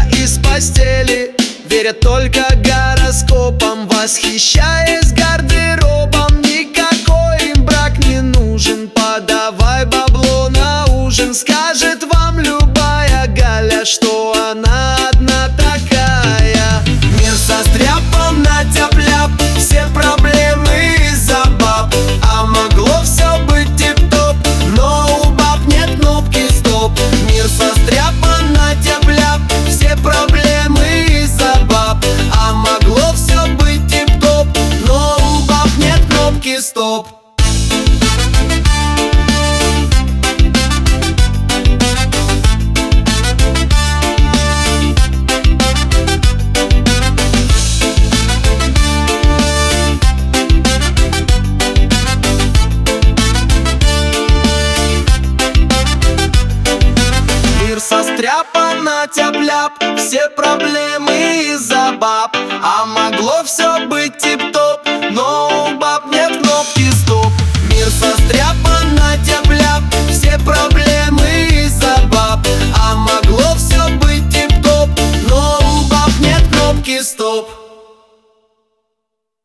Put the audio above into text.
из постели, верят только гороскопам, восхищаясь гардеробом. Никакой им брак не нужен, подавай бабло на ужин. Скажет вам любая Галя, что она одна такая. Мир состряпан на тяп-ляп, все проблемы из-за баб. А могло все быть тип-топ, но у баб нет кнопки стоп. Мир состряпан на тяп-ляп, все проблемы из-за баб. А могло все быть тип-топ, но у баб нет кнопки стоп. Состряпан на тяп-ляп, все проблемы из-за баб. А могло все быть тип-топ, но у баб нет кнопки стоп. Мир состряпан на тяп-ляп, все проблемы из-за баб. А могло все быть тип-топ, но у баб нет кнопки стоп.